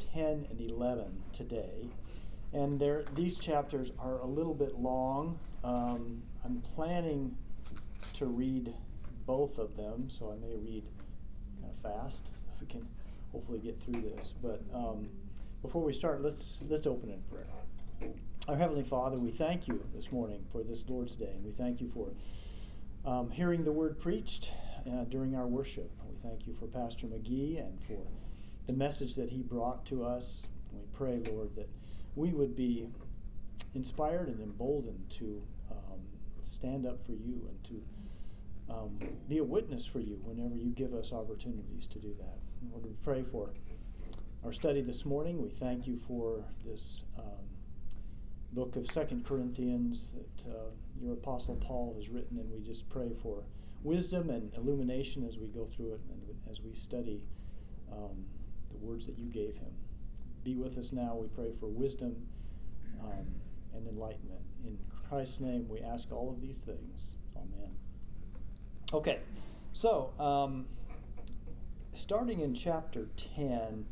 10 and 11 today. And these chapters are a little bit long. I'm planning to read both of them, so I may read kind of fast. We can hopefully get through this. But before we start, let's open in prayer. Our Heavenly Father, we thank you this morning for this Lord's Day, and we thank you for hearing the word preached during our worship. We thank you for Pastor McGee and for the message that he brought to us. We pray, Lord, that we would be inspired and emboldened to stand up for you and to be a witness for you whenever you give us opportunities to do that. Lord, we pray for our study this morning. We thank you for this book of 2 Corinthians that your Apostle Paul has written, and we just pray for wisdom and illumination as we go through it and as we study the words that you gave him. Be with us now. We pray for wisdom and enlightenment. In Christ's name we ask all of these things. Amen. Okay, so starting in chapter 10,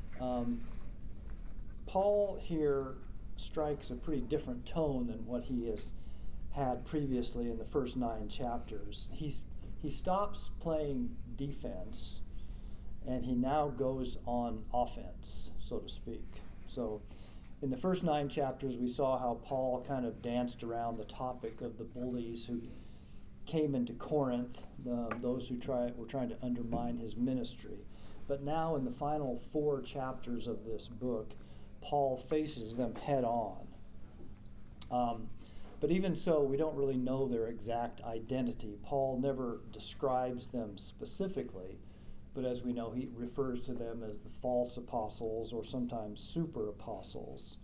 Paul here strikes a pretty different tone than what he has had previously in the first 9 chapters. He stops playing defense, and he now goes on offense, so to speak. So in the first 9 chapters, we saw how Paul kind of danced around the topic of the bullies who came into Corinth, those who were trying to undermine his ministry. But now in the final 4 chapters of this book, Paul faces them head on. But even so, we don't really know their exact identity. Paul never describes them specifically, but as we know, he refers to them as the false apostles or sometimes super apostles.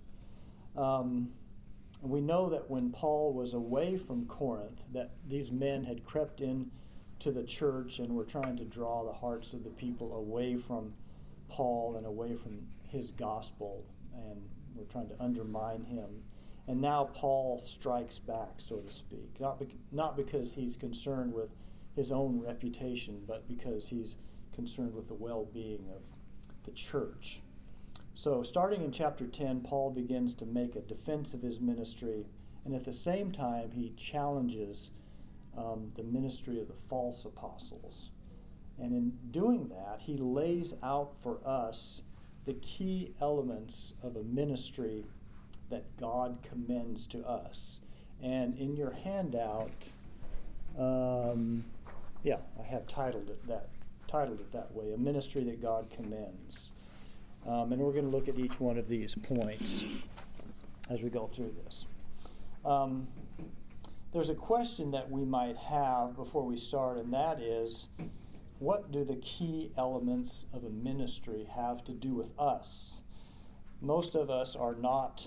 We know that when Paul was away from Corinth, that these men had crept in to the church and were trying to draw the hearts of the people away from Paul and away from his gospel, and were trying to undermine him. And now Paul strikes back, so to speak, not because he's concerned with his own reputation, but because he's concerned with the well-being of the church. So starting in chapter 10, Paul begins to make a defense of his ministry, and at the same time he challenges the ministry of the false apostles. And in doing that, he lays out for us the key elements of a ministry that God commends to us. And in your handout, I have titled it that way, a ministry that God commends. And we're going to look at each one of these points as we go through this. There's a question that we might have before we start, and that is, what do the key elements of a ministry have to do with us? Most of us are not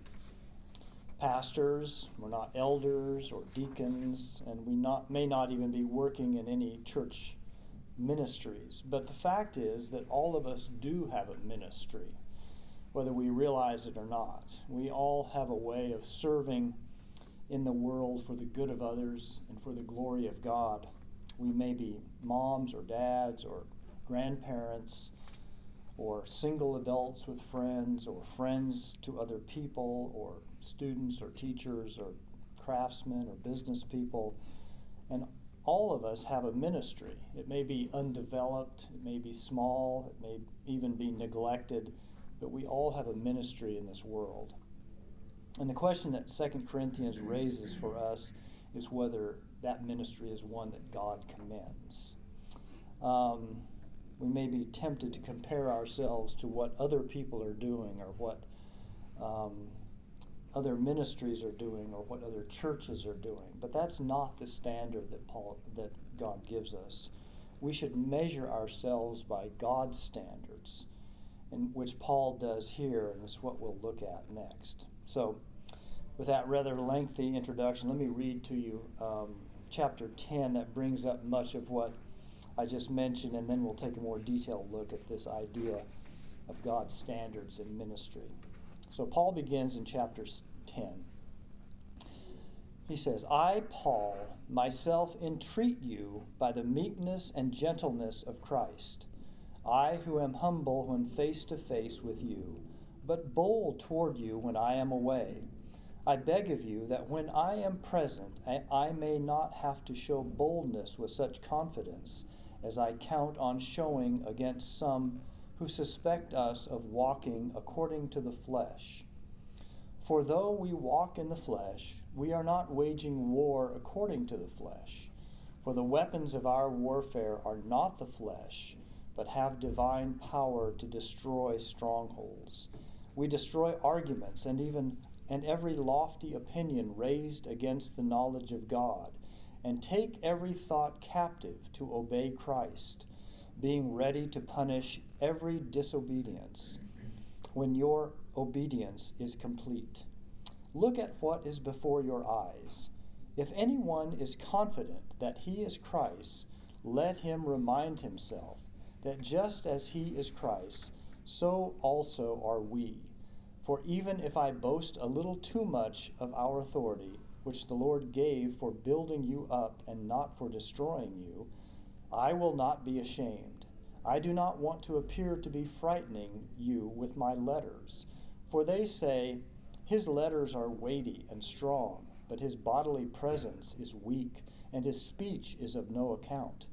pastors, we're not elders or deacons, and we may not even be working in any church ministries. But the fact is that all of us do have a ministry, whether we realize it or not. We all have a way of serving in the world for the good of others and for the glory of God. We may be moms or dads or grandparents or single adults with friends or friends to other people or students or teachers or craftsmen or business people. And all of us have a ministry. It may be undeveloped, it may be small, it may even be neglected, but we all have a ministry in this world. And the question that 2 Corinthians raises for us is whether that ministry is one that God commends. We may be tempted to compare ourselves to what other people are doing or what other ministries are doing or what other churches are doing. But that's not the standard that God gives us. We should measure ourselves by God's standards, and which Paul does here, and is what we'll look at next. So, with that rather lengthy introduction, let me read to you chapter 10 that brings up much of what I just mentioned, and then we'll take a more detailed look at this idea of God's standards in ministry. So Paul begins in chapter 10. He says, I, Paul, myself entreat you by the meekness and gentleness of Christ. I who am humble when face to face with you, but bold toward you when I am away. I beg of you that when I am present, I may not have to show boldness with such confidence as I count on showing against some who suspect us of walking according to the flesh. For though we walk in the flesh, we are not waging war according to the flesh. For the weapons of our warfare are not the flesh, but have divine power to destroy strongholds. We destroy arguments and every lofty opinion raised against the knowledge of God, and take every thought captive to obey Christ, being ready to punish every disobedience when your obedience is complete. Look at what is before your eyes. If anyone is confident that he is Christ, let him remind himself that just as he is Christ, so also are we. For even if I boast a little too much of our authority, which the Lord gave for building you up and not for destroying you, I will not be ashamed. I do not want to appear to be frightening you with my letters, for they say, his letters are weighty and strong, but his bodily presence is weak, and his speech is of no account.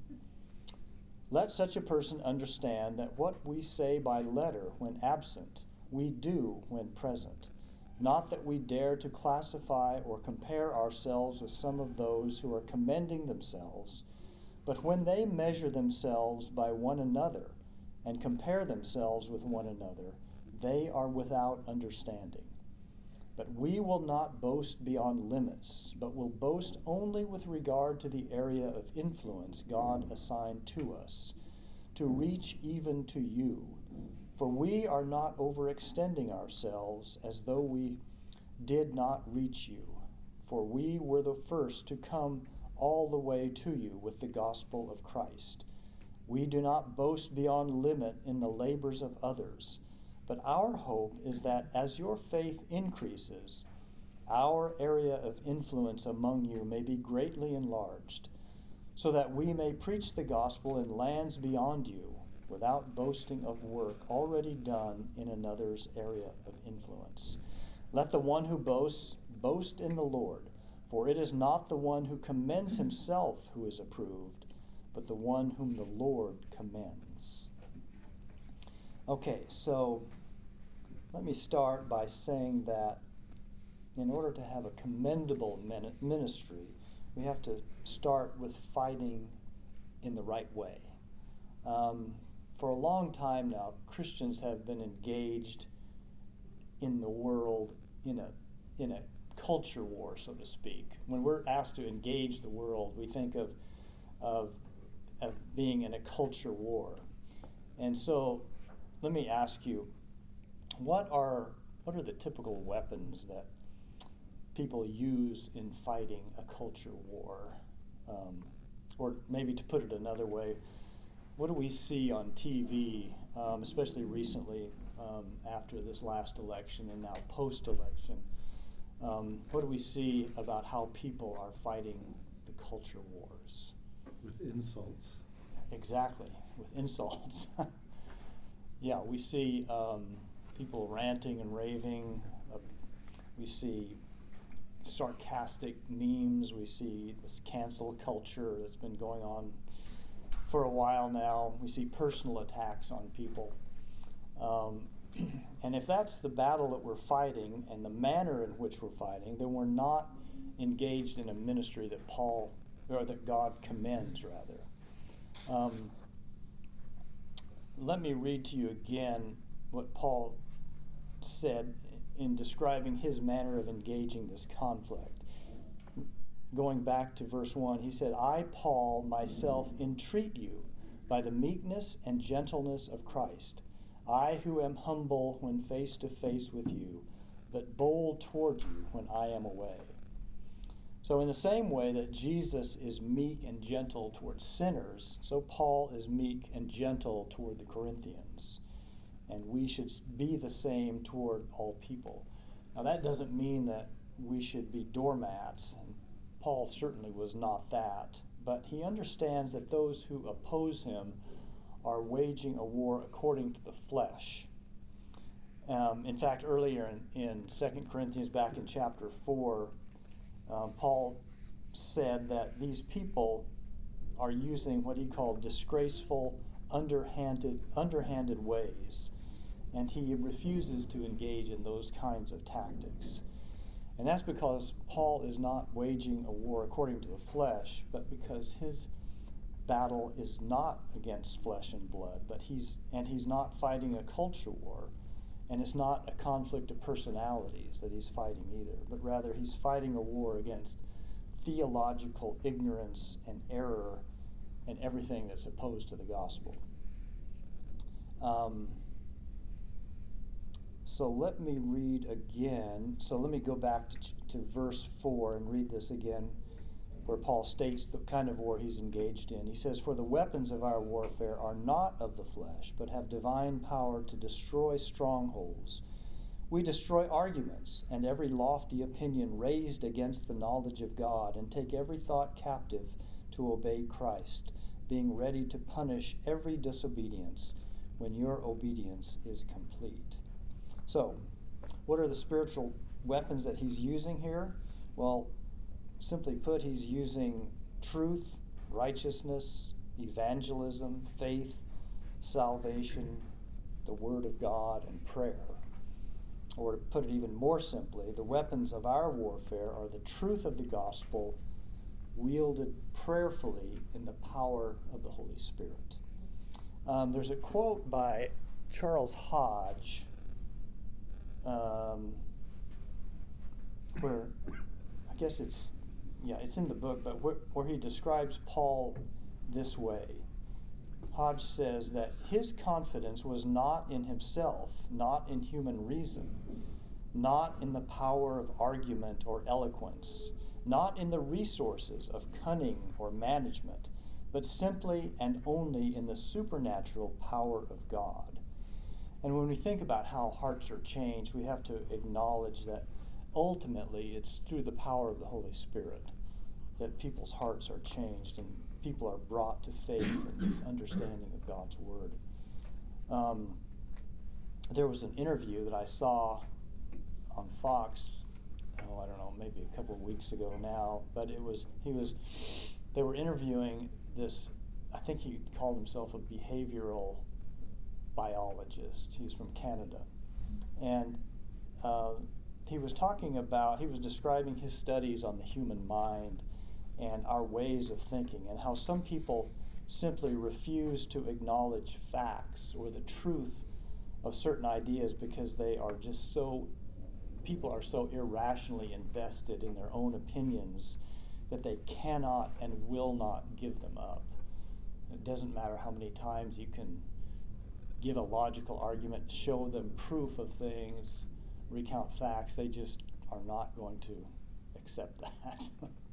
Let such a person understand that what we say by letter when absent, we do when present. Not that we dare to classify or compare ourselves with some of those who are commending themselves, but when they measure themselves by one another and compare themselves with one another, they are without understanding. But we will not boast beyond limits, but will boast only with regard to the area of influence God assigned to us, to reach even to you. For we are not overextending ourselves as though we did not reach you, for we were the first to come all the way to you with the gospel of Christ. We do not boast beyond limit in the labors of others, but our hope is that as your faith increases, our area of influence among you may be greatly enlarged, so that we may preach the gospel in lands beyond you, without boasting of work already done in another's area of influence. Let the one who boasts, boast in the Lord, for it is not the one who commends himself who is approved, but the one whom the Lord commends. Okay, so let me start by saying that in order to have a commendable ministry, we have to start with fighting in the right way. For a long time now, Christians have been engaged in the world in a culture war, so to speak. When we're asked to engage the world, we think of being in a culture war. And so let me ask you, what are the typical weapons that people use in fighting a culture war? Or maybe to put it another way, what do we see on TV, especially recently after this last election and now post-election? What do we see about how people are fighting the culture wars? With insults. Exactly, with insults. Yeah, we see people ranting and raving. We see sarcastic memes. We see this cancel culture that's been going on for a while now. We see personal attacks on people. And if that's the battle that we're fighting and the manner in which we're fighting, then we're not engaged in a ministry that that God commends, rather. Let me read to you again what Paul said in describing his manner of engaging this conflict. Going back to verse 1, he said, I, Paul, myself entreat you by the meekness and gentleness of Christ, I who am humble when face to face with you, but bold toward you when I am away. So in the same way that Jesus is meek and gentle toward sinners, so Paul is meek and gentle toward the Corinthians. And we should be the same toward all people. Now that doesn't mean that we should be doormats, and Paul certainly was not that, but he understands that those who oppose him are waging a war according to the flesh. In fact, earlier in 2 Corinthians, back in chapter 4, Paul said that these people are using what he called disgraceful, underhanded ways, and he refuses to engage in those kinds of tactics. And that's because Paul is not waging a war according to the flesh, but because his battle is not against flesh and blood, but he's not fighting a culture war, and it's not a conflict of personalities that he's fighting either, but rather he's fighting a war against theological ignorance and error and everything that's opposed to the gospel. So let me read again. So let me go back to verse 4 and read this again, where Paul states the kind of war he's engaged in. He says, "For the weapons of our warfare are not of the flesh, but have divine power to destroy strongholds. We destroy arguments and every lofty opinion raised against the knowledge of God, and take every thought captive to obey Christ, being ready to punish every disobedience when your obedience is complete." So, what are the spiritual weapons that he's using here? Well, simply put, he's using truth, righteousness, evangelism, faith, salvation, the Word of God, and prayer. Or to put it even more simply, the weapons of our warfare are the truth of the gospel wielded prayerfully in the power of the Holy Spirit. There's a quote by Charles Hodge where, I guess it's in the book, but where he describes Paul this way. Hodge says that his confidence was not in himself, not in human reason, not in the power of argument or eloquence, not in the resources of cunning or management, but simply and only in the supernatural power of God. And when we think about how hearts are changed, we have to acknowledge that ultimately it's through the power of the Holy Spirit that people's hearts are changed and people are brought to faith and this understanding of God's Word. There was an interview that I saw on Fox, I don't know, maybe a couple of weeks ago now, but they were interviewing this, I think he called himself a behavioral biologist. He's from Canada. And he was describing his studies on the human mind and our ways of thinking, and how some people simply refuse to acknowledge facts or the truth of certain ideas because people are so irrationally invested in their own opinions that they cannot and will not give them up. It doesn't matter how many times you can give a logical argument, show them proof of things, recount facts, they just are not going to accept that.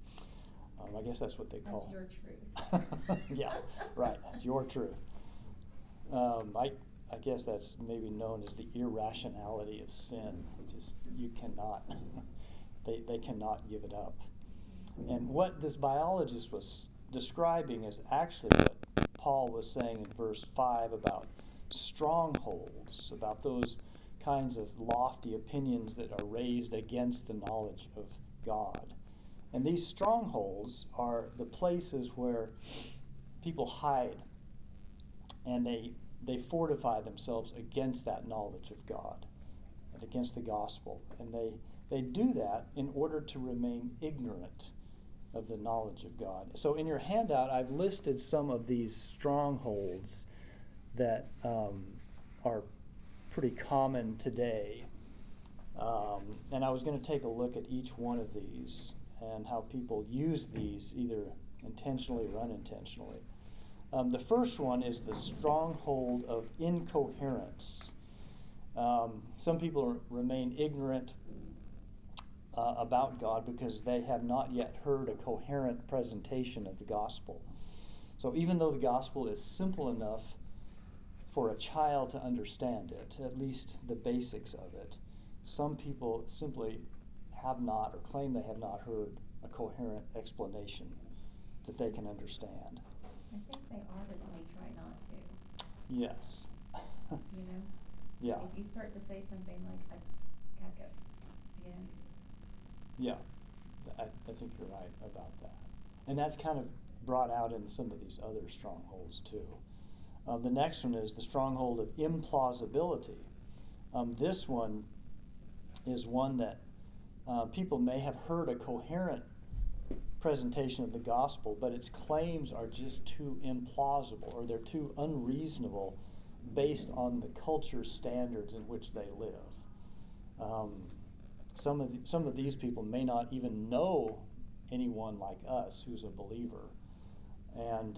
I guess that's what they call That's your truth. Yeah, right. That's your truth. I guess that's maybe known as the irrationality of sin. Just you cannot. They cannot give it up. And what this biologist was describing is actually what Paul was saying in verse 5 about strongholds, about those kinds of lofty opinions that are raised against the knowledge of God. And these strongholds are the places where people hide and they fortify themselves against that knowledge of God and against the gospel. And they do that in order to remain ignorant of the knowledge of God. So in your handout, I've listed some of these strongholds that are pretty common today. And I was going to take a look at each one of these and how people use these either intentionally or unintentionally. The first one is the stronghold of incoherence. Some people remain ignorant about God because they have not yet heard a coherent presentation of the gospel. So even though the gospel is simple enough for a child to understand it, at least the basics of it, some people simply have not or claim they have not heard a coherent explanation that they can understand. I think they are, but they try not to. Yes. You know? Yeah. If you start to say something like, I gotta go, you know? Yeah, I think you're right about that. And that's kind of brought out in some of these other strongholds too. The next one is the stronghold of implausibility. This one is one that people may have heard a coherent presentation of the gospel, but its claims are just too implausible, or they're too unreasonable based on the culture standards in which they live. Some of these people may not even know anyone like us who's a believer, and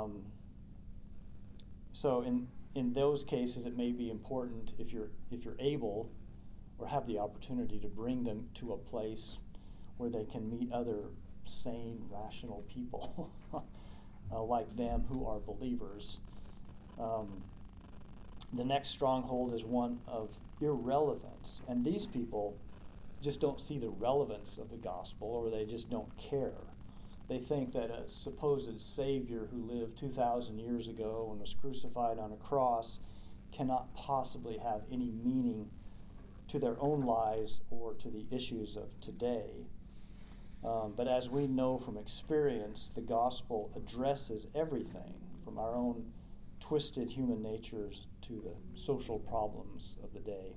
so in those cases, it may be important if you're able or have the opportunity to bring them to a place where they can meet other sane, rational people like them who are believers. The next stronghold is one of irrelevance, and these people just don't see the relevance of the gospel, or they just don't care. They think that a supposed Savior who lived 2,000 years ago and was crucified on a cross cannot possibly have any meaning to their own lives or to the issues of today. But as we know from experience, the gospel addresses everything from our own twisted human natures to the social problems of the day.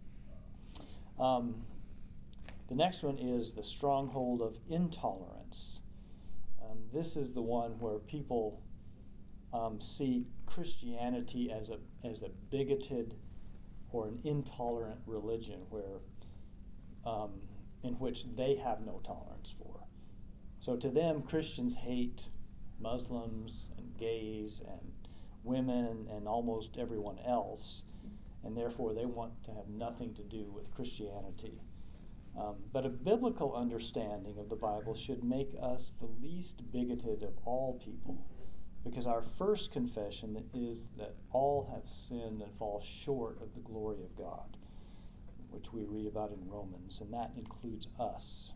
The next one is the stronghold of intolerance. This is the one where people see Christianity as a bigoted or an intolerant religion, where in which they have no tolerance for. So to them, Christians hate Muslims and gays and women and almost everyone else, and therefore they want to have nothing to do with Christianity. But a biblical understanding of the Bible should make us the least bigoted of all people, because our first confession is that all have sinned and fall short of the glory of God, which we read about in Romans, and that includes us.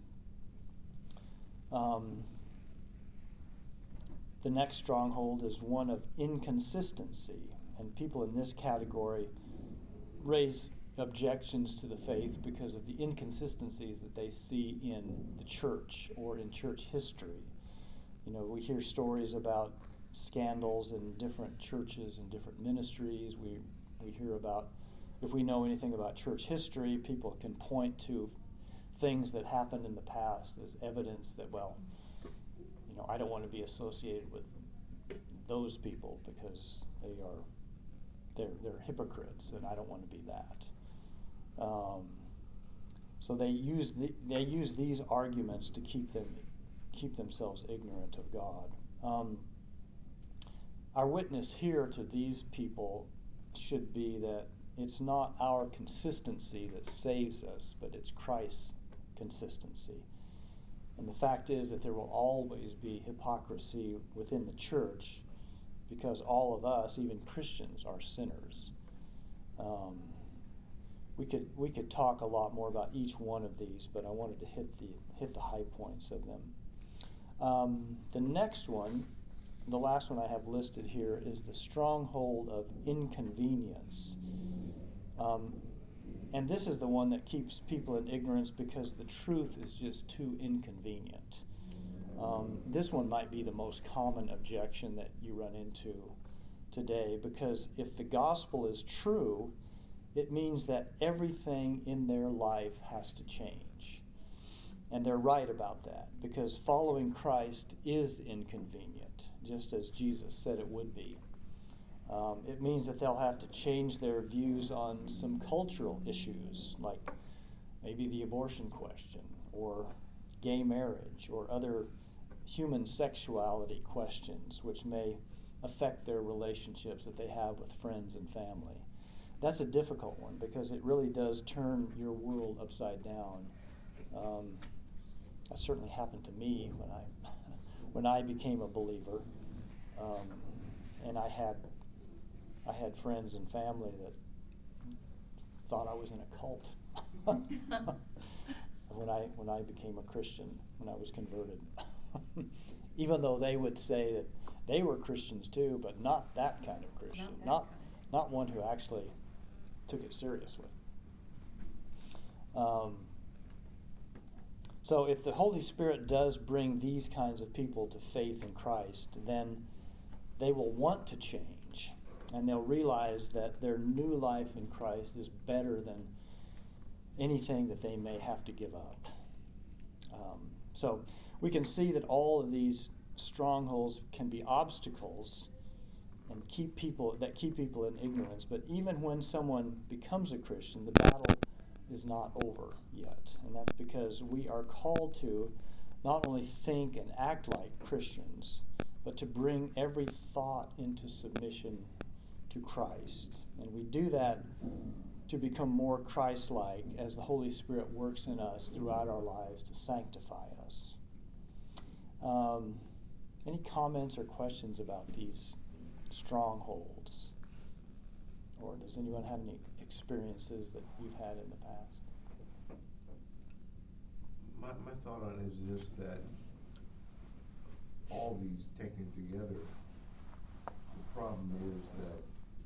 The next stronghold is one of inconsistency, and people in this category raise objections to the faith because of the inconsistencies that they see in the church or in church history. You know, we hear stories about scandals in different churches and different ministries. We hear about, if we know anything about church history, people can point to things that happened in the past as evidence that, well, you know, I don't want to be associated with those people because they're hypocrites, and I don't want to be that. So they use these arguments to keep themselves ignorant of God. Our witness here to these people should be that it's not our consistency that saves us, but it's Christ's consistency. And the fact is that there will always be hypocrisy within the church, because all of us, even Christians, are sinners. We could talk a lot more about each one of these, but I wanted to hit the high points of them. The next one, the last one I have listed here, is the stronghold of inconvenience. And this is the one that keeps people in ignorance because the truth is just too inconvenient. This one might be the most common objection that you run into today, because if the gospel is true, it means that everything in their life has to change. And they're right about that, because following Christ is inconvenient, just as Jesus said it would be. It means that they'll have to change their views on some cultural issues, like maybe the abortion question, or gay marriage, or other human sexuality questions, which may affect their relationships that they have with friends and family. That's a difficult one, because it really does turn your world upside down. That certainly happened to me when I became a believer, and I had friends and family that thought I was in a cult when I became a Christian, when I was converted. Even though they would say that they were Christians too, but not that kind of Christian, not one who actually took it seriously. So if the Holy Spirit does bring these kinds of people to faith in Christ, then they will want to change, and they'll realize that their new life in Christ is better than anything that they may have to give up. So we can see that all of these strongholds can be obstacles and keep people in ignorance. But even when someone becomes a Christian, the battle is not over yet. And that's because we are called to not only think and act like Christians, but to bring every thought into submission to Christ. And we do that to become more Christ-like as the Holy Spirit works in us throughout our lives to sanctify us. Any comments or questions about these strongholds? Or does anyone have any experiences that you've had in the past? My thought on it is this, that all these taken together, the problem is that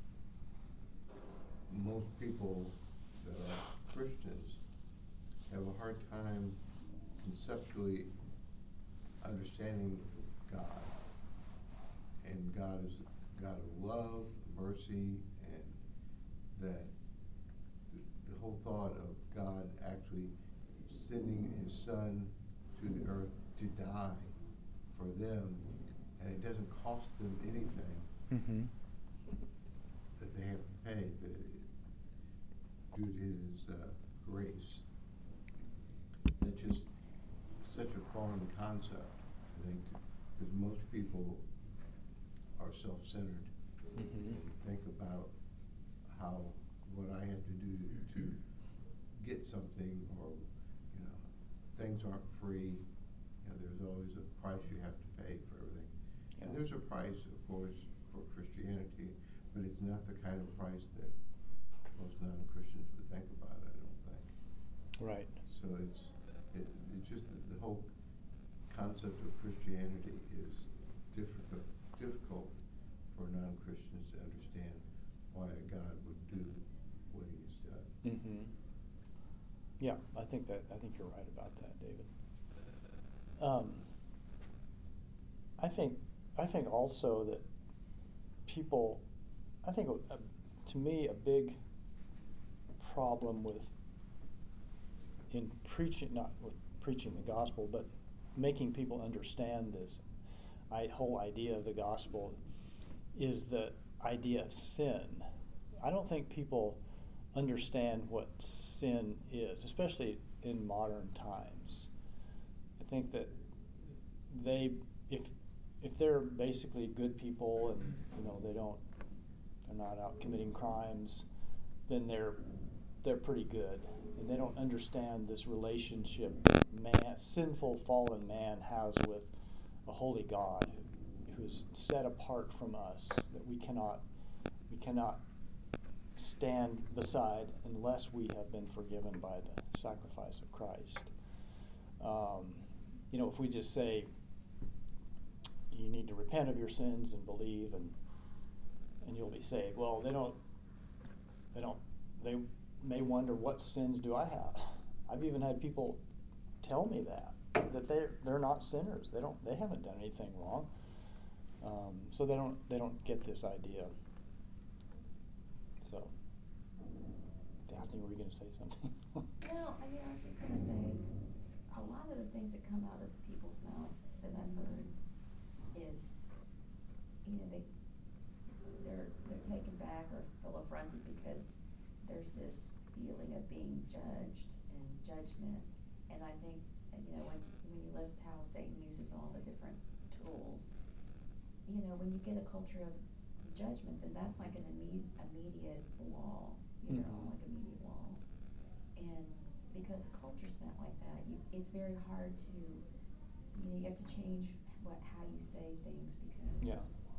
most people that are Christians have a hard time conceptually understanding God. And God is a God of love, mercy, and that the whole thought of God actually sending his Son to the earth to die for them, and it doesn't cost them anything that they have to pay, due to his grace. It's just such a foreign concept, I think, because most people are self-centered and think about what I have to do to get something, or things aren't free. There's always a price you have to pay for everything. Yeah. And there's a price, of course, for Christianity, but it's not the kind of price that most non-Christians would think about, I don't think. Right. So it's just the whole concept of Christianity is difficult for non-Christians to understand why a God would do what he's done. Mm-hmm. Yeah, I think you're right about that, David. I think also that people, to me, a big problem in preaching, not with preaching the gospel, but making people understand this whole idea of the gospel, is the idea of sin. I don't think people understand what sin is, especially in modern times. I think that if they're basically good people and they're not out committing crimes, then they're pretty good, and they don't understand this relationship that sinful fallen man has with a holy God who's set apart from us, that we cannot stand beside unless we have been forgiven by the sacrifice of Christ. If we just say you need to repent of your sins and believe and you'll be saved, well, they may wonder, what sins do I have? I've even had people tell me that they're not sinners. They haven't done anything wrong. So they don't get this idea. So, Daphne, were you going to say something? No, I was just going to say, a lot of the things that come out of people's mouths that I've heard is, they're taken back or feel affronted because there's this feeling of being judged and judgment. And I think, when you list how Satan uses all the different tools, when you get a culture of judgment, then that's like an immediate wall, like immediate walls. And because the culture's not like that, it's very hard to, you have to change how you say things, because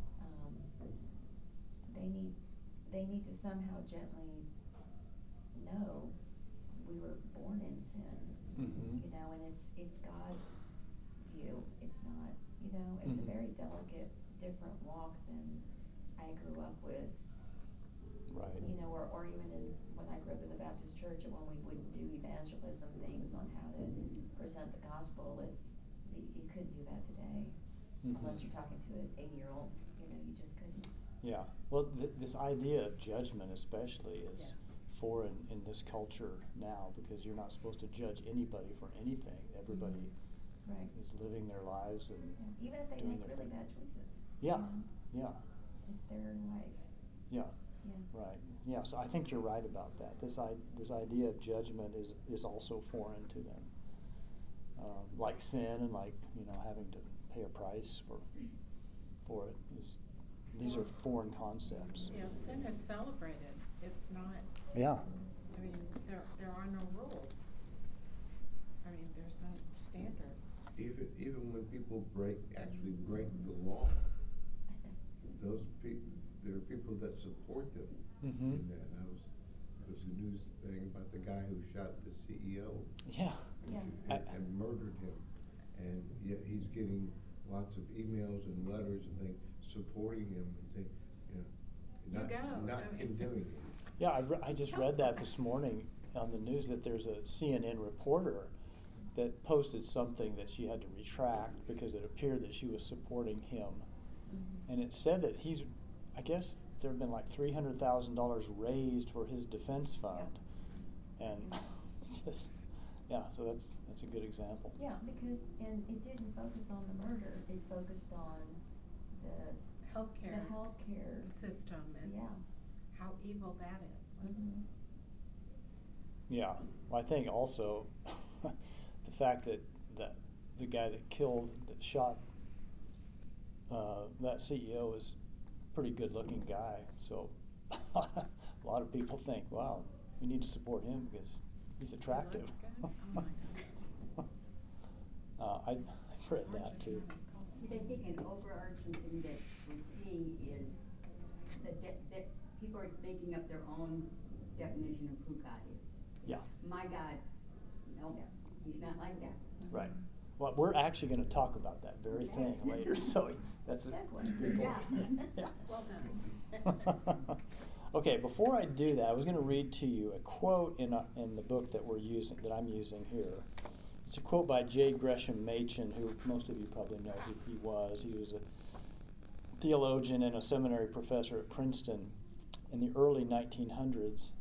they need to somehow gently know we were born in sin, and it's God's view. It's not, it's a very delicate, different walk than I grew up with, Right. You know, or even when I grew up in the Baptist church, and when we would do evangelism things on how to present the gospel, you couldn't do that today. Mhm. Unless you're talking to an 80-year-old, you just couldn't. Yeah. Well, this idea of judgment especially is Yeah. foreign in this culture now, because you're not supposed to judge anybody for anything. Everybody Right. is living their lives and Yeah. Even if they doing make their really thing. bad choices. Yeah. You know? Yeah. It's their life. Yeah. Yeah. Right. Yeah. So I think you're right about that. This idea of judgment is also foreign to them, like sin and like having to pay a price for it. These are foreign concepts. Yeah, sin is celebrated. It's not. Yeah. I mean, there are no rules. I mean, there's no standard. Even when people actually break the law, there are people that support them Mm-hmm. in that. There was a news thing about the guy who shot the CEO Yeah. Yeah. and murdered him, and yet he's getting lots of emails and letters and things supporting him and saying, not condemning him. Yeah, I just read that this morning on the news that there's a CNN reporter that posted something that she had to retract because it appeared that she was supporting him. Mm-hmm. And it said that I guess there have been like $300,000 raised for his defense fund. And so that's a good example. Yeah, because it didn't focus on the murder. It focused on the healthcare system and yeah. how evil that is. Mm-hmm. Yeah, well, I think also the fact that the guy that shot that CEO is a pretty good-looking guy. So a lot of people think, wow, we need to support him because he's attractive. Oh my God. I read that too. But I think an overarching thing that we're seeing is that people are making up their own definition of who God is. Yeah. My God, no, he's not like that. Right. Well, we're actually going to talk about that very thing later. So that's a good point. Yeah. Well done. Okay, before I do that, I was going to read to you a quote in the book that I'm using here. It's a quote by J. Gresham Machen, who most of you probably know who he was. He was a theologian and a seminary professor at Princeton in the early 1900s.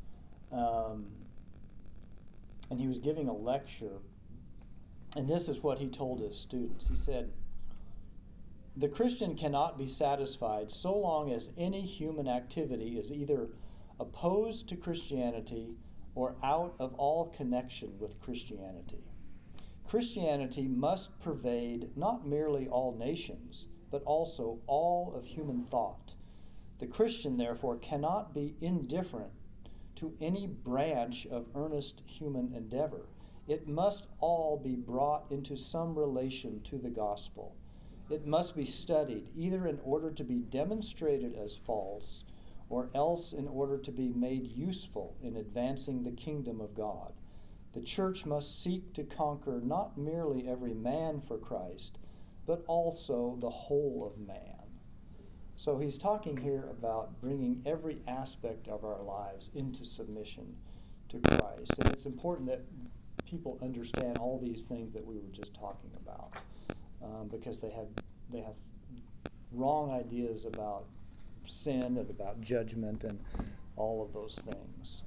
And he was giving a lecture, and this is what he told his students. He said, "The Christian cannot be satisfied so long as any human activity is either opposed to Christianity or out of all connection with Christianity. Christianity must pervade not merely all nations, but also all of human thought. The Christian, therefore, cannot be indifferent to any branch of earnest human endeavor. It must all be brought into some relation to the gospel. It must be studied either in order to be demonstrated as false, or else in order to be made useful in advancing the kingdom of God. The church must seek to conquer not merely every man for Christ, but also the whole of man." So he's talking here about bringing every aspect of our lives into submission to Christ. And it's important that people understand all these things that we were just talking about, because they have wrong ideas about sin and about judgment and all of those things.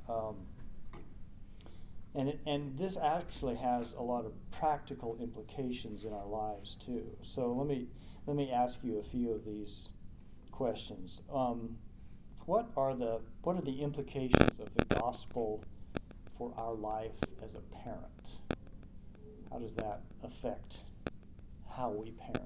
And this actually has a lot of practical implications in our lives too. So let me ask you a few of these questions. What are the implications of the gospel for our life as a parent? How does that affect how we parent?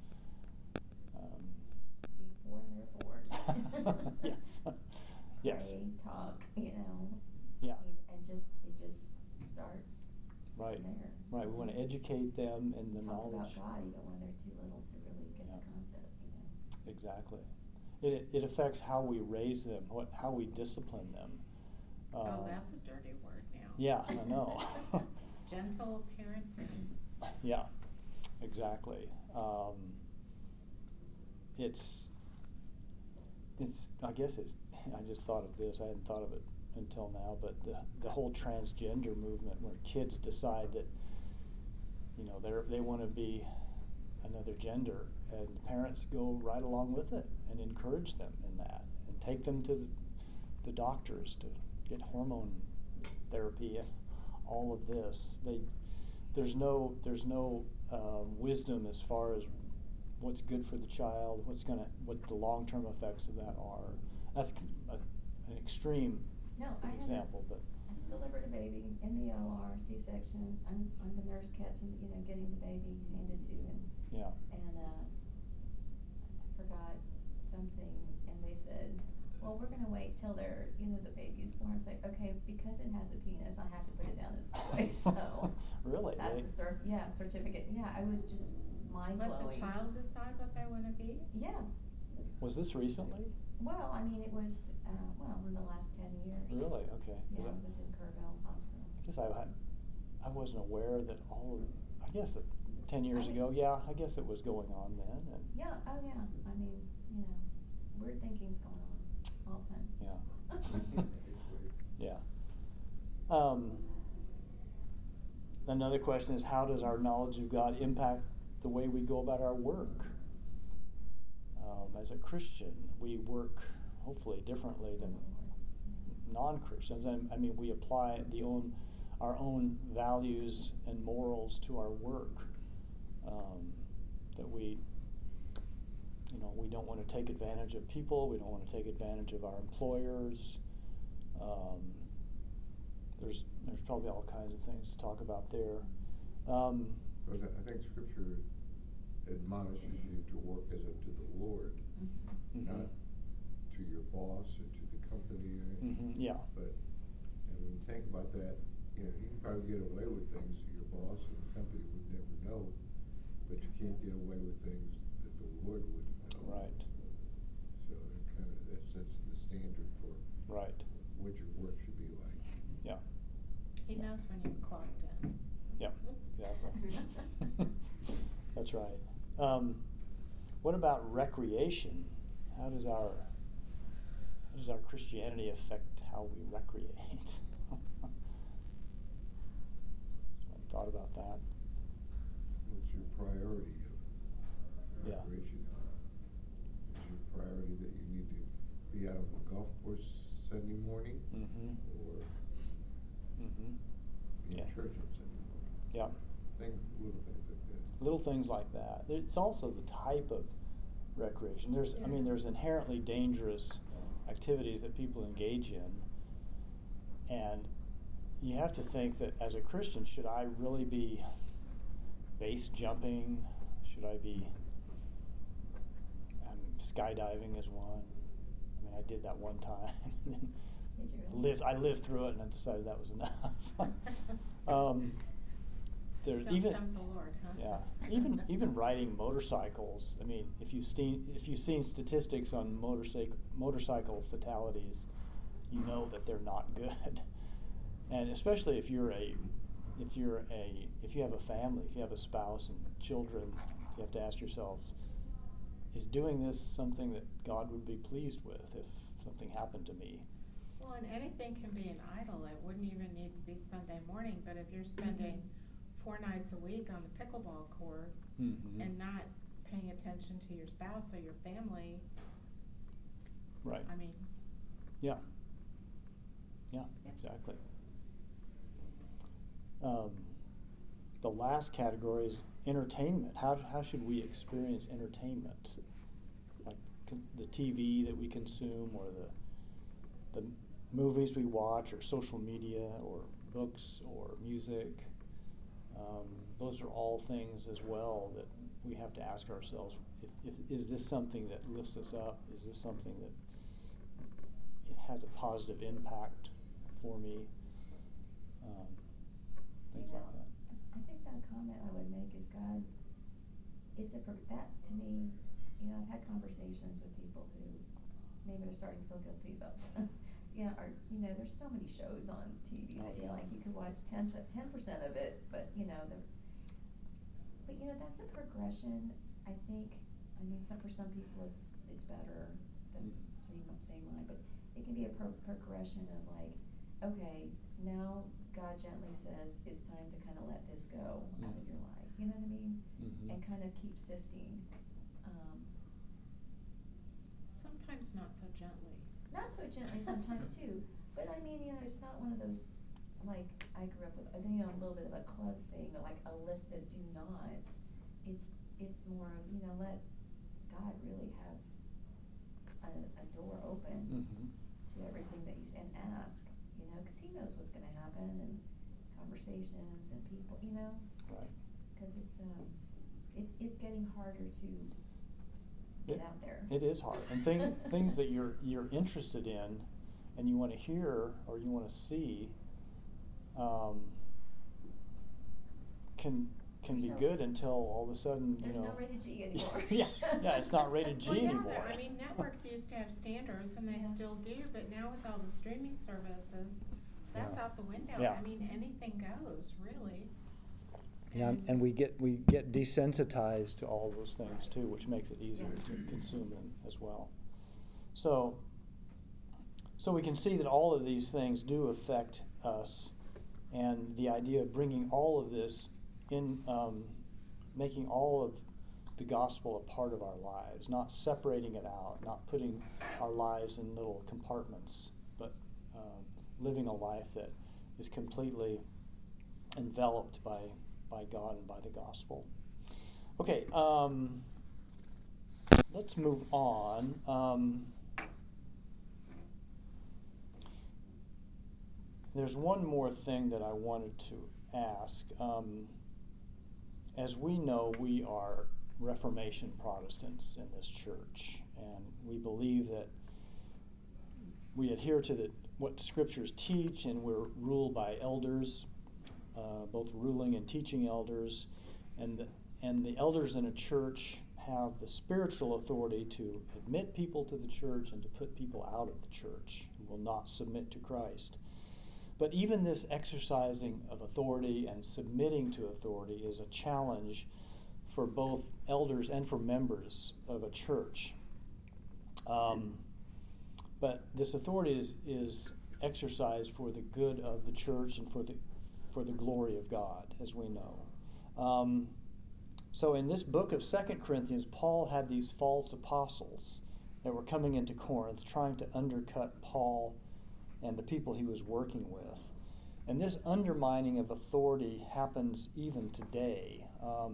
Before they're born. Yes. Yes. Pray, talk, Yeah. and it just starts Right. there. Right. We want to educate them in the Talk knowledge. about God even when they're too little to really get Yeah. the concept, Exactly. It affects how we raise them, how we discipline them. Oh, that's a dirty word now. Yeah, I know. Gentle parenting. Yeah, exactly. It's I guess I just thought of this. I hadn't thought of it until now, but the whole transgender movement, where kids decide that, you know, they want to be another gender, and parents go right along with it and encourage them in that, and take them to the doctors to get hormone therapy and all of this. There's no wisdom as far as what's good for the child, what the long-term effects of that are. That's an extreme No, I example, but delivered a baby in the OR, C-section. I'm the nurse getting the baby handed to, and yeah. I forgot something, and they said, well, we're gonna wait till the baby's born. I was like, okay, because it has a penis, I have to put it down as boy. So Really? that's the certificate. Yeah, I was just mind blowing. Let the child decide what they wanna be? Yeah. Was this recently? Well, I mean, it was in the last 10 years. Really? Okay. Yeah, it was in Kerrville Hospital. I guess I wasn't aware that I guess that 10 years ago, yeah, I guess it was going on then. And Yeah. Oh, yeah. I mean, weird thinking's going on all the time. Yeah. Yeah. Another question is, how does our knowledge of God impact the way we go about our work? As a Christian, we work hopefully differently than non-Christians. I mean, we apply our own values and morals to our work. That we don't want to take advantage of people. We don't want to take advantage of our employers. There's probably all kinds of things to talk about there. But I think Scripture admonishes you to work as unto the Lord, Mm-hmm. not to your boss or to the company or anything. Mm-hmm. Yeah. But when you think about that, you can probably get away with things that your boss and the company would never know, but you can't get away with things that the Lord wouldn't know. Right. So it sets the standard for Right. what your work should be like. Yeah. He knows when you've clocked in. Yeah. Exactly. That's right. What about recreation? How does our Christianity affect how we recreate? I thought about that. What's your priority of Yeah. recreation? Is your priority that you need to be out on the golf course Sunday morning, Mm-hmm. or Mm-hmm. be Yeah. in church on Sunday morning? Yeah. Little things like that. Little things like that. It's also the type of recreation. There's inherently dangerous activities that people engage in, and you have to think that as a Christian, should I really be base jumping? Should I be skydiving as one? I mean, I did that one time. Did you really? I lived through it, and I decided that was enough. There's Don't tempt the Lord, huh? Yeah, even riding motorcycles. I mean, if you've seen statistics on motorcycle fatalities, you know that they're not good. And especially if you have a family, if you have a spouse and children, you have to ask yourself, is doing this something that God would be pleased with if something happened to me? Well, and anything can be an idol. It wouldn't even need to be Sunday morning, but if you're spending 4 nights a week on the pickleball court Mm-hmm. and not paying attention to your spouse or your family, Right. I mean, Yeah. Yeah, exactly. The last category is entertainment. How should we experience entertainment? Like the TV that we consume, or the movies we watch, or social media, or books, or music. Those are all things as well that we have to ask ourselves, is this something that lifts us up? Is this something that it has a positive impact for me? Things like that. I think that comment I would make is that to me, I've had conversations with people who maybe they're starting to feel guilty about stuff. There's so many shows on TV that you could watch 10% of it, but that's a progression. I think, for some people it's better than saying mine, but it can be a progression of like, okay, now God gently says it's time to kind of let this go out of your life. You know what I mean? Mhm. And kind of keep sifting. Sometimes not so gently. Not so gently sometimes too, but I mean, it's not one of those, like, I grew up with, I think, a little bit of a club thing, or like a list of do nots. It's more of, let God really have a door open Mhm. to everything that and ask, because He knows what's gonna happen, and conversations and people, Right. because it's getting harder to get out there. It is hard, and things that you're interested in, and you want to hear or you want to see, can be good until all of a sudden There's no rated G anymore. yeah, it's not rated G Well, yeah, anymore. I mean, networks used to have standards, and they Yeah. still do, but now with all the streaming services, that's Yeah. out the window. Yeah. I mean, anything goes, really. Yeah, and we get desensitized to all those things too, which makes it easier to consume them as well. So we can see that all of these things do affect us, and the idea of bringing all of this in, making all of the gospel a part of our lives, not separating it out, not putting our lives in little compartments, but living a life that is completely enveloped by God and by the gospel. Okay, let's move on. There's one more thing that I wanted to ask. As we know, we are Reformation Protestants in this church, and we believe that we adhere to what Scriptures teach, and we're ruled by elders, both ruling and teaching elders, and the elders in a church have the spiritual authority to admit people to the church and to put people out of the church who will not submit to Christ. But even this exercising of authority and submitting to authority is a challenge for both elders and for members of a church. But this authority is exercised for the good of the church and for the glory of God, as we know. So in this book of 2 Corinthians, Paul had these false apostles that were coming into Corinth trying to undercut Paul and the people he was working with. And this undermining of authority happens even today.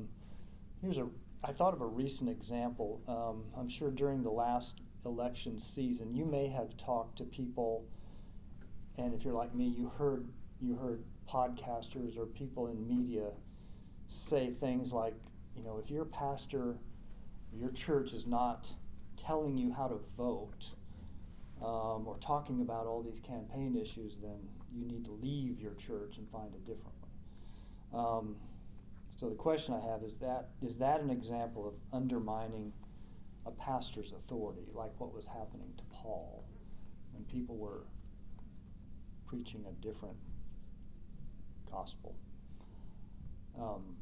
I thought of a recent example. I'm sure during the last election season, you may have talked to people, and if you're like me, you heard podcasters or people in media say things like, if your pastor, your church is not telling you how to vote, or talking about all these campaign issues, then you need to leave your church and find a different one. So the question I have is that an example of undermining a pastor's authority, like what was happening to Paul when people were preaching a different gospel? I'm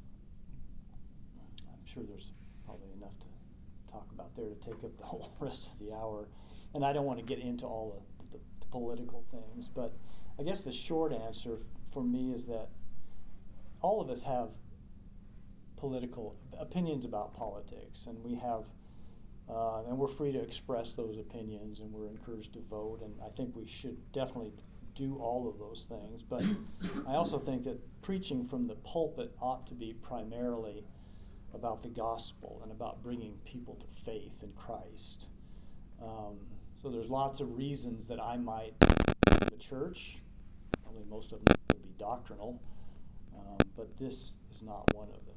sure there's probably enough to talk about there to take up the whole rest of the hour, and I don't want to get into all the political things, but I guess the short answer for me is that all of us have political opinions about politics, and we have and we're free to express those opinions, and we're encouraged to vote, and I think we should definitely do all of those things. But I also think that preaching from the pulpit ought to be primarily about the gospel and about bringing people to faith in Christ. So there's lots of reasons that I might leave the church. Probably most of them would be doctrinal, but this is not one of them.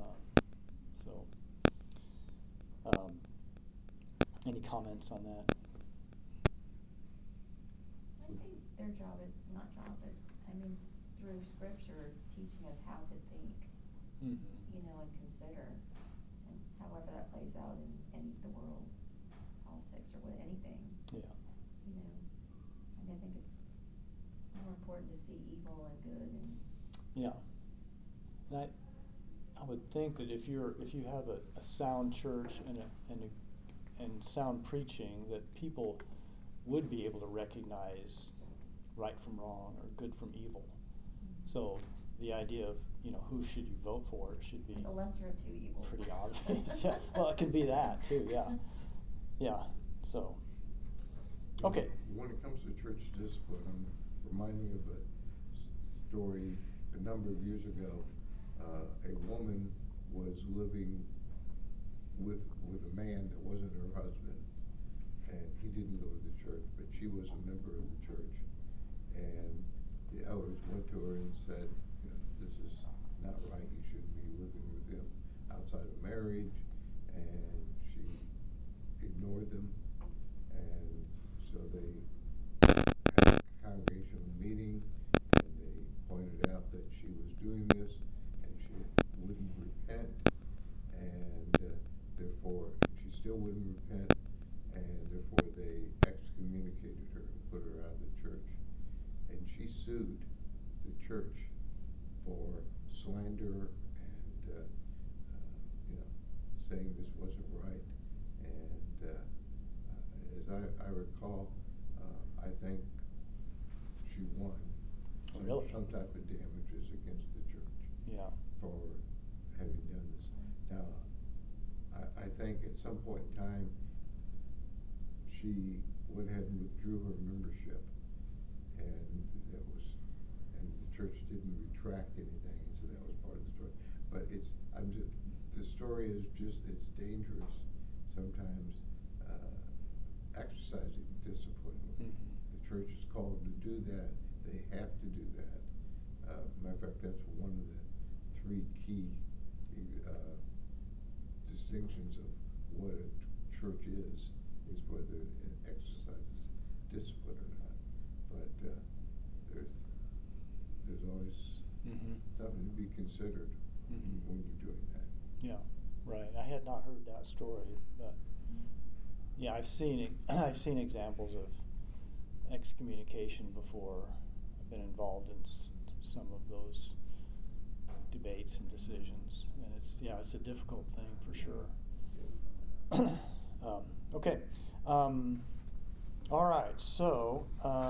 Any comments on that? I think their job is not job, but through Scripture, teaching us how to think, Mm-hmm. and consider, and however that plays out in the world, politics or anything. Yeah. I think it's more important to see evil and good and. Yeah. And I would think that if you have a sound church and sound preaching, that people would be able to recognize right from wrong or good from evil. So the idea of, who should you vote for should be The lesser of two evils. pretty obvious. Yeah. Well, it can be that too, yeah. Yeah, so, okay. When it comes to church discipline, I'm reminding of a story a number of years ago. A woman was living with a man that wasn't her husband, and he didn't go to the church, but she was a member of the church. And the elders went to her and said, this is not right, you shouldn't be living with him outside of marriage. And she ignored them, and so they had a congregational meeting, and they pointed out that she was doing this, and she wouldn't repent, and therefore she still wouldn't repent, and therefore they excommunicated her and put her out of the church. And she sued the church for slander and saying this wasn't right. And as I recall, I think she won some type of damages against the church for having done this. Now, I think at some point in time, she went ahead and withdrew her membership, and the church didn't retract anything, and so that was part of the story. But the story is just, it's dangerous sometimes exercising discipline. Mm-hmm. The church is called to do that. They have to do that. Matter of fact, that's one of the three key distinctions of what a church is whether it exercises discipline or not. But there's always something to be considered when you're doing that. Yeah, right. I had not heard that story, but yeah, I've seen examples of excommunication before. I've been involved in some of those debates and decisions, and it's a difficult thing for sure. Okay. All right. So,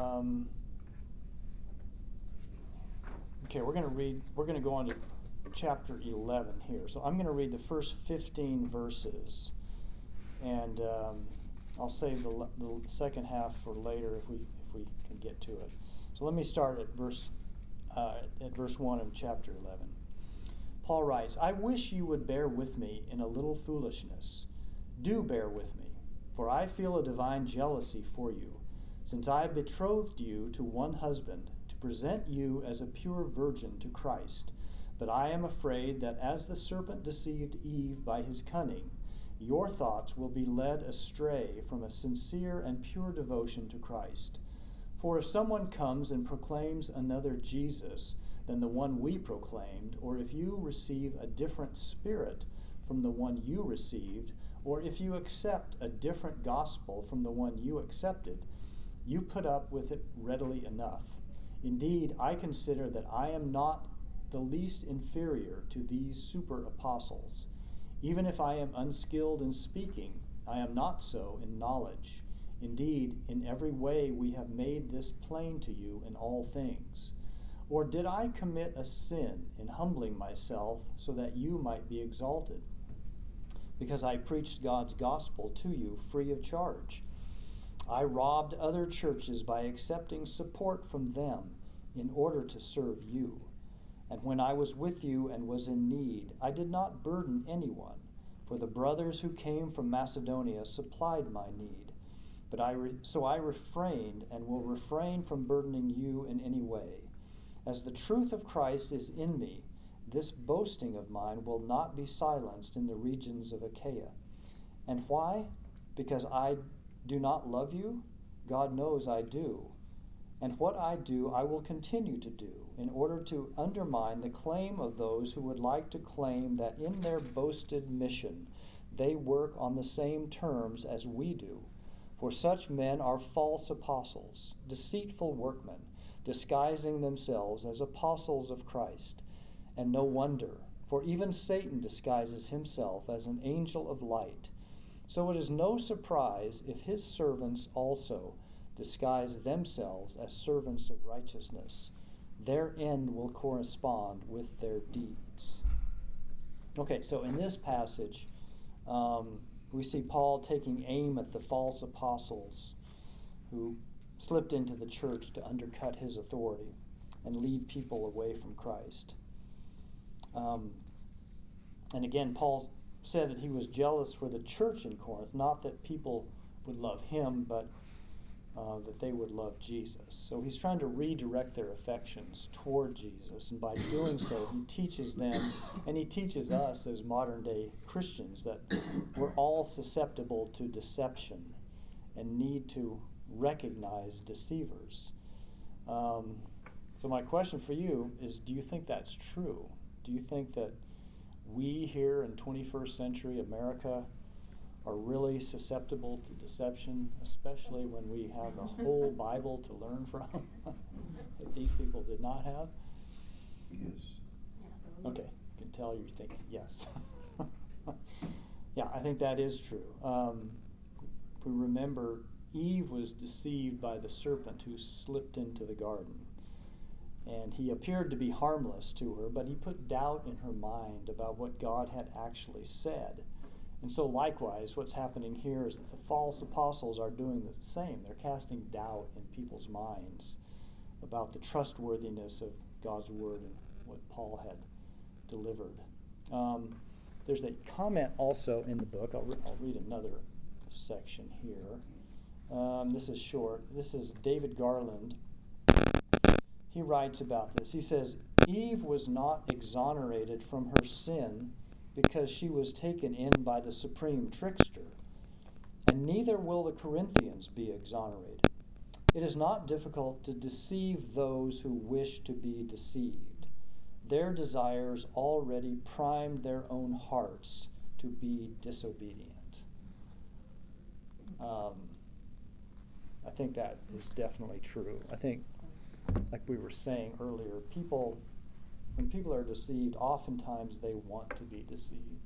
okay, we're going to go on to chapter 11 here. So I'm going to read the first 15 verses, and I'll save the second half for later if we can get to it. So let me start at verse 1 of chapter 11. Paul writes, "I wish you would bear with me in a little foolishness. Do bear with me, for I feel a divine jealousy for you, since I betrothed you to one husband, to present you as a pure virgin to Christ. But I am afraid that as the serpent deceived Eve by his cunning, your thoughts will be led astray from a sincere and pure devotion to Christ. For if someone comes and proclaims another Jesus than the one we proclaimed, or if you receive a different spirit from the one you received, or if you accept a different gospel from the one you accepted, you put up with it readily enough. Indeed, I consider that I am not the least inferior to these super apostles. Even if I am unskilled in speaking, I am not so in knowledge. Indeed, in every way we have made this plain to you in all things. Or did I commit a sin in humbling myself so that you might be exalted? Because I preached God's gospel to you free of charge. I robbed other churches by accepting support from them in order to serve you. And when I was with you and was in need, I did not burden anyone, for the brothers who came from Macedonia supplied my need. But I refrained and will refrain from burdening you in any way. As the truth of Christ is in me, this boasting of mine will not be silenced in the regions of Achaia. And why? Because I do not love you? God knows I do. And what I do, I will continue to do, in order to undermine the claim of those who would like to claim that in their boasted mission they work on the same terms as we do. For such men are false apostles, deceitful workmen, disguising themselves as apostles of Christ. And no wonder, for even Satan disguises himself as an angel of light. So it is no surprise if his servants also disguise themselves as servants of righteousness. Their end will correspond with their deeds. Okay, so in this passage, we see Paul taking aim at the false apostles who slipped into the church to undercut his authority and lead people away from Christ. And again, Paul said that he was jealous for the church in Corinth, not that people would love him, but that they would love Jesus. So he's trying to redirect their affections toward Jesus, and by doing so, he teaches them, and he teaches us as modern-day Christians, that we're all susceptible to deception and need to recognize deceivers. So my question for you is, do you think that's true? Do you think that we here in 21st century America are really susceptible to deception, especially when we have the whole Bible to learn from that these people did not have? Yes. Okay, you can tell you're thinking yes. Yeah, I think that is true. We remember Eve was deceived by the serpent who slipped into the garden. And he appeared to be harmless to her, but he put doubt in her mind about what God had actually said. And so likewise, what's happening here is that the false apostles are doing the same. They're casting doubt in people's minds about the trustworthiness of God's word and what Paul had delivered. There's a comment also in the book. I'll read another section here. This is short. This is David Garland. He writes about this. He says, Eve was not exonerated from her sin because she was taken in by the supreme trickster, and neither will the Corinthians be exonerated. It is not difficult to deceive those who wish to be deceived. Their desires already primed their own hearts to be disobedient. I think that is definitely true. I think, like we were saying earlier, when people are deceived, oftentimes they want to be deceived.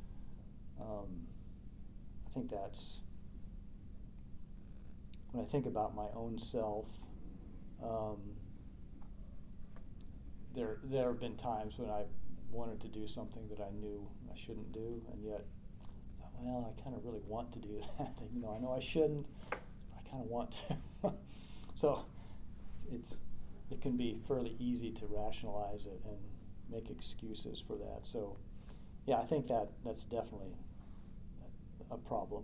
I think that's, when I think about my own self, there have been times when I wanted to do something that I knew I shouldn't do, and yet, well, I kind of really want to do that. I know I shouldn't, but I kind of want to. So it can be fairly easy to rationalize it and make excuses for that. So, yeah, I think that's definitely a problem.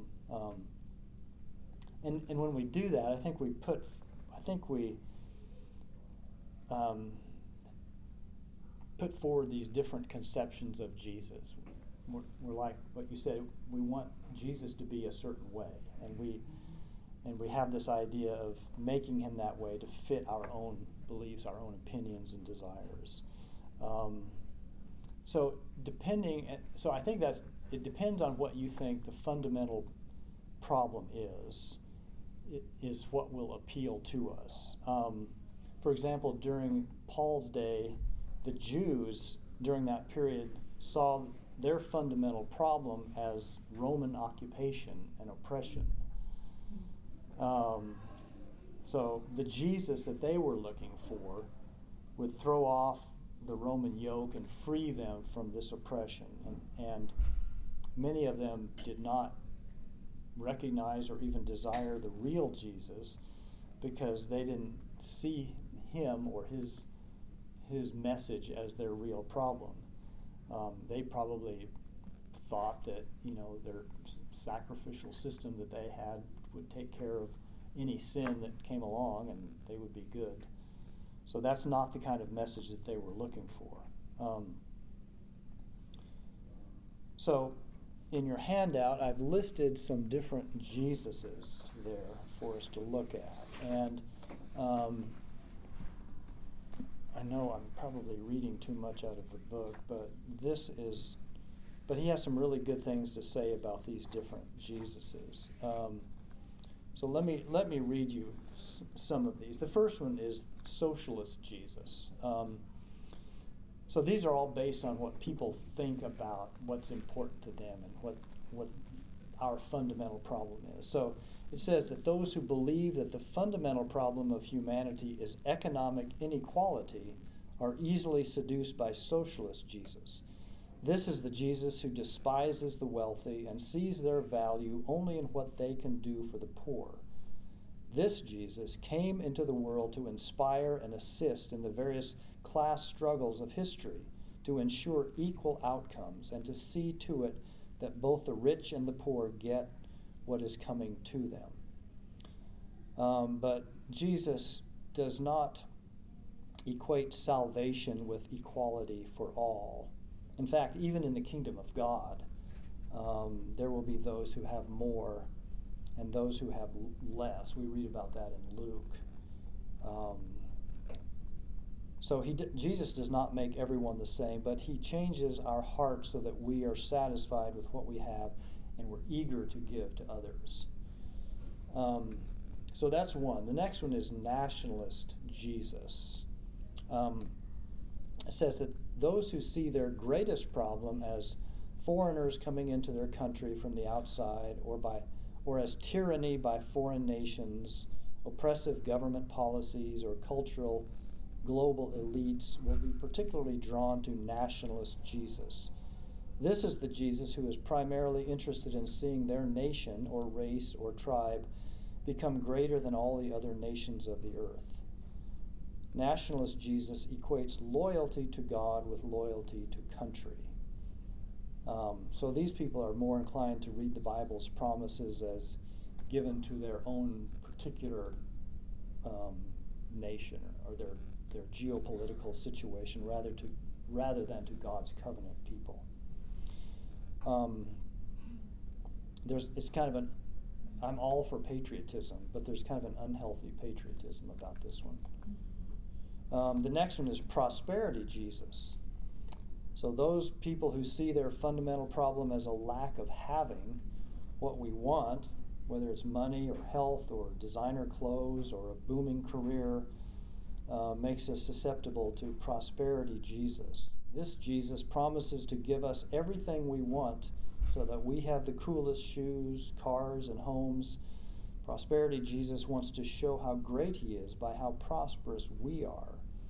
And when we do that, I think we put forward these different conceptions of Jesus. We're like what you said. We want Jesus to be a certain way, and we have this idea of making him that way to fit our own beliefs, our own opinions and desires. So I think it depends on what you think the fundamental problem is. It is what will appeal to us. For example, during Paul's day, the Jews during that period saw their fundamental problem as Roman occupation and oppression. So the Jesus that they were looking for would throw off the Roman yoke and free them from this oppression. And many of them did not recognize or even desire the real Jesus because they didn't see him or his message as their real problem. They probably thought that their sacrificial system that they had would take care of any sin that came along and they would be good. So that's not the kind of message that they were looking for. So in your handout, I've listed some different Jesuses there for us to look at. And I know I'm probably reading too much out of the book, but he has some really good things to say about these different Jesuses. So let me read you some of these. The first one is Socialist Jesus. So these are all based on what people think about what's important to them and what our fundamental problem is. So It says that those who believe that the fundamental problem of humanity is economic inequality are easily seduced by socialist Jesus. This is the Jesus who despises the wealthy and sees their value only in what they can do for the poor. This Jesus came into the world to inspire and assist in the various class struggles of history, to ensure equal outcomes, and to see to it that both the rich and the poor get what is coming to them. But Jesus does not equate salvation with equality for all. In fact, even in the kingdom of God, there will be those who have more and those who have less. We read about that in Luke. So Jesus does not make everyone the same, but he changes our hearts so that we are satisfied with what we have and we're eager to give to others. So that's one. The next one is nationalist Jesus. It says that those who see their greatest problem as foreigners coming into their country from the outside, or as tyranny by foreign nations, oppressive government policies, or cultural global elites, will be particularly drawn to nationalist Jesus. This is the Jesus who is primarily interested in seeing their nation or race or tribe become greater than all the other nations of the earth. Nationalist Jesus equates loyalty to God with loyalty to country. So these people are more inclined to read the Bible's promises as given to their own particular nation or their geopolitical situation rather than to God's covenant people. It's kind of I'm all for patriotism, but there's kind of an unhealthy patriotism about this one. The next one is prosperity Jesus. So those people who see their fundamental problem as a lack of having what we want, whether it's money or health or designer clothes or a booming career, makes us susceptible to prosperity Jesus. This Jesus promises to give us everything we want so that we have the coolest shoes, cars, and homes. Prosperity Jesus wants to show how great he is by how prosperous we are.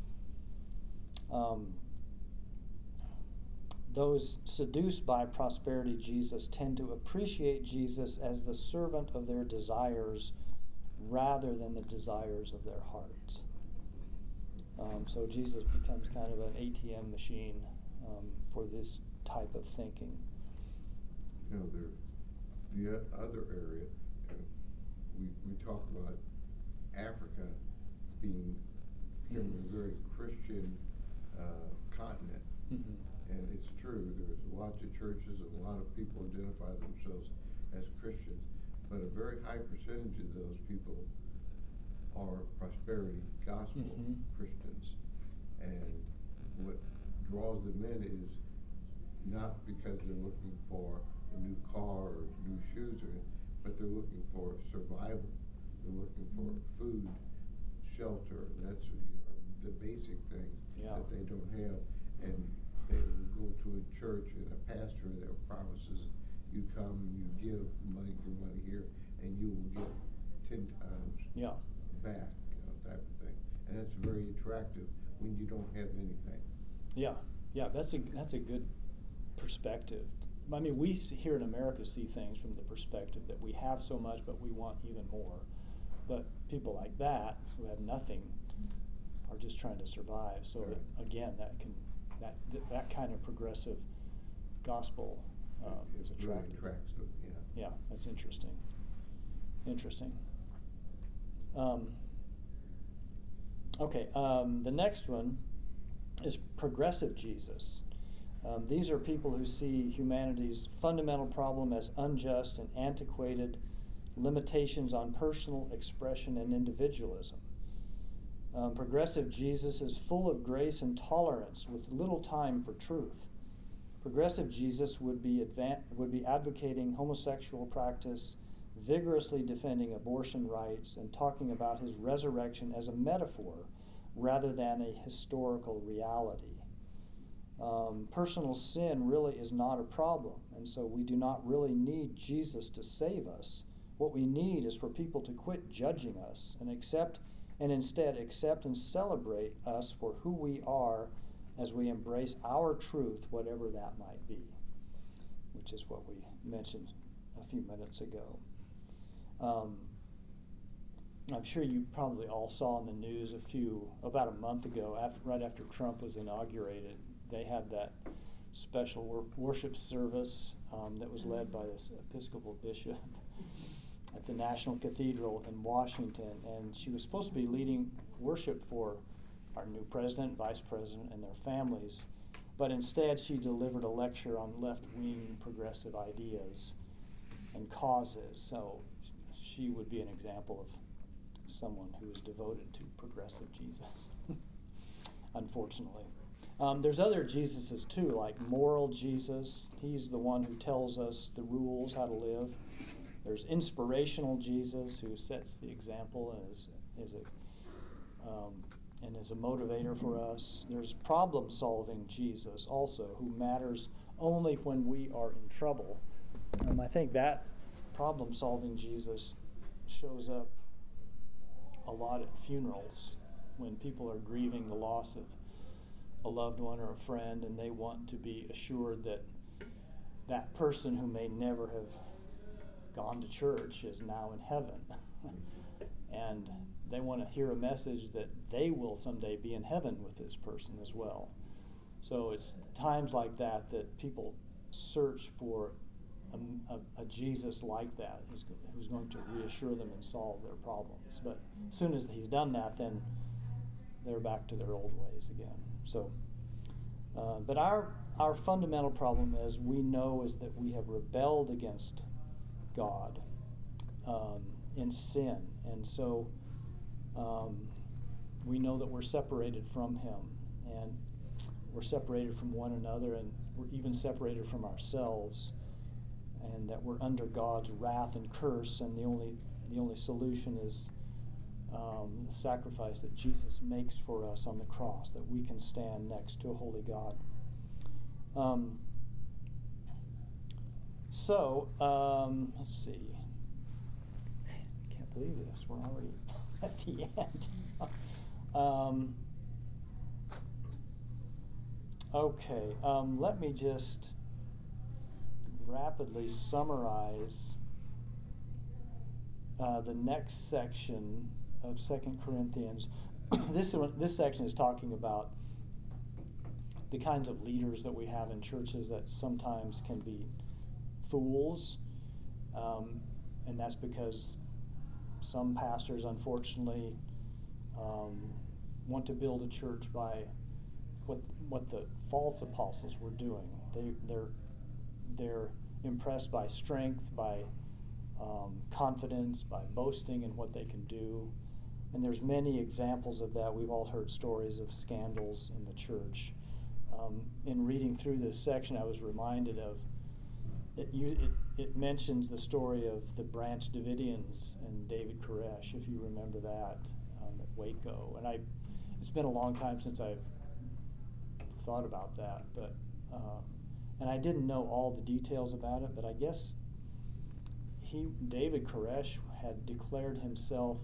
Those seduced by prosperity Jesus tend to appreciate Jesus as the servant of their desires rather than the desires of their hearts. So Jesus becomes kind of an ATM machine for this type of thinking. You know, the other area, and we talk about Africa becoming a very Christian continent. Mm-hmm. And it's true, there's lots of churches and a lot of people identify themselves as Christians, but a very high percentage of those people are prosperity gospel Christians. And what draws them in is not because they're looking for a new car or new shoes, but they're looking for survival. They're looking for food, shelter. That's the basic things that they don't have. And they will go to a church and a pastor that promises you come and you give money here, and you will get 10 times back, type of thing. And that's very attractive when you don't have anything. Yeah, that's a good perspective. I mean, we here in America see things from the perspective that we have so much, but we want even more. But people like that who have nothing are just trying to survive. So again, that kind of progressive gospel is attractive. Really attracts them. Yeah, that's interesting. The next one is progressive Jesus. These are people who see humanity's fundamental problem as unjust and antiquated limitations on personal expression and individualism. Progressive Jesus is full of grace and tolerance with little time for truth. Progressive Jesus would be advocating homosexual practice, vigorously defending abortion rights, and talking about his resurrection as a metaphor rather than a historical reality. Personal sin really is not a problem, and so we do not really need Jesus to save us What we need is for people to quit judging us and instead accept and celebrate us for who we are as we embrace our truth, whatever that might be, which is what we mentioned a few minutes ago. I'm sure you probably all saw in the news about a month ago, right after Trump was inaugurated, they had that special worship service that was led by this Episcopal bishop at the National Cathedral in Washington, and she was supposed to be leading worship for our new president, vice president, and their families, but instead she delivered a lecture on left-wing progressive ideas and causes. So she would be an example of someone who is devoted to progressive Jesus, unfortunately. There's other Jesuses too, like moral Jesus. He's the one who tells us the rules, how to live. There's inspirational Jesus, who sets the example and is a motivator for us. There's problem-solving Jesus also, who matters only when we are in trouble. I think that problem-solving Jesus shows up a lot at funerals when people are grieving the loss of a loved one or a friend, and they want to be assured that that person who may never have gone to church is now in heaven. And they want to hear a message that they will someday be in heaven with this person as well. So it's times like that that people search for a Jesus like that who's going to reassure them and solve their problems. But as soon as he's done that, then they're back to their old ways again. So, but our fundamental problem, as we know, is that we have rebelled against God in sin, and so we know that we're separated from Him, and we're separated from one another, and we're even separated from ourselves, and that we're under God's wrath and curse, and the only solution is the sacrifice that Jesus makes for us on the cross, that we can stand next to a holy God. Let's see. I can't believe this. We're already at the end. Let me just rapidly summarize the next section of 2 Corinthians. This section is talking about the kinds of leaders that we have in churches that sometimes can be fools, and that's because some pastors, unfortunately, want to build a church by what the false apostles were doing. They're impressed by strength, by confidence, by boasting in what they can do. And there's many examples of that. We've all heard stories of scandals in the church. In reading through this section, I was reminded of it mentions the story of the Branch Davidians and David Koresh, if you remember that, at Waco. And it's been a long time since I've thought about that, but and I didn't know all the details about it, but I guess David Koresh had declared himself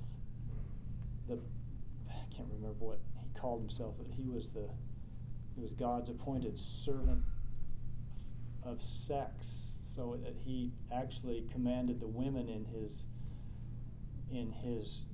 I can't remember what he called himself, but he was God's appointed servant of sex, so that he actually commanded the women in his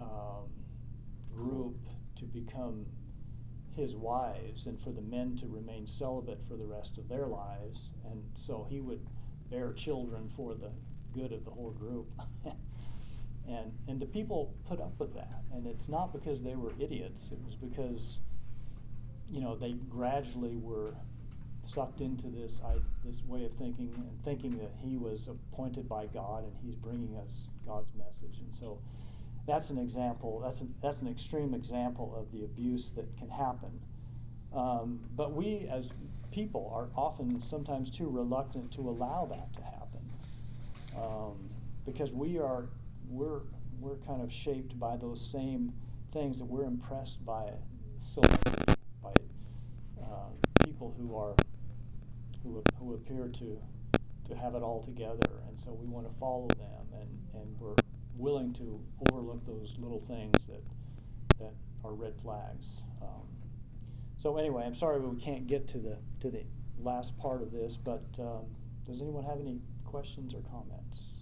group to become his wives, and for the men to remain celibate for the rest of their lives, and so he would bear children for the good of the whole group. And the people put up with that, and it's not because they were idiots. It was because they gradually were sucked into this way of thinking, and thinking that he was appointed by God and he's bringing us God's message. And so that's an example. That's an extreme example of the abuse that can happen. But we as people are often sometimes too reluctant to allow that to happen, because we're kind of shaped by those same things, that we're impressed by celebrity, by people who appear to to have it all together, and so we want to follow them, and we're willing to overlook those little things that are red flags. So anyway, I'm sorry we can't get to the last part of this, but does anyone have any questions or comments?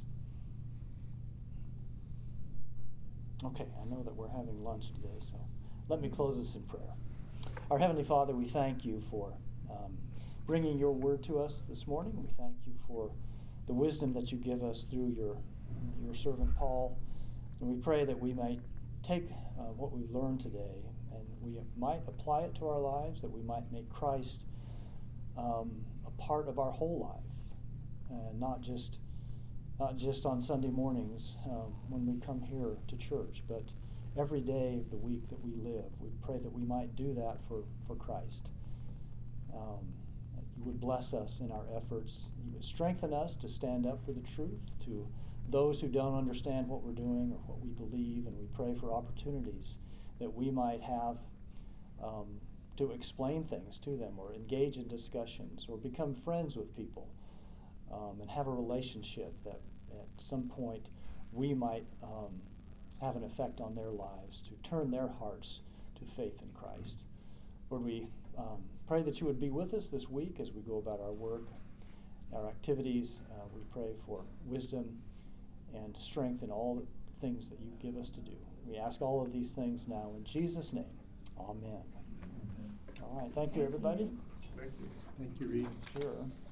Okay, I know that we're having lunch today, so let me close this in prayer. Our Heavenly Father, we thank you for bringing your word to us this morning. We thank you for the wisdom that you give us through your servant Paul. And we pray that we might take what we've learned today and we might apply it to our lives, that we might make Christ a part of our whole life, and not just on Sunday mornings when we come here to church, but every day of the week that we live. We pray that we might do that for Christ. That you would bless us in our efforts. You would strengthen us to stand up for the truth to those who don't understand what we're doing or what we believe, and we pray for opportunities that we might have to explain things to them or engage in discussions or become friends with people and have a relationship that at some point we might have an effect on their lives, to turn their hearts to faith in Christ. Lord, we pray that you would be with us this week as we go about our work, our activities. We pray for wisdom and strength in all the things that you give us to do. We ask all of these things now in Jesus' name. Amen. All right. Thank you, everybody. Thank you. Thank you, Reed. Sure.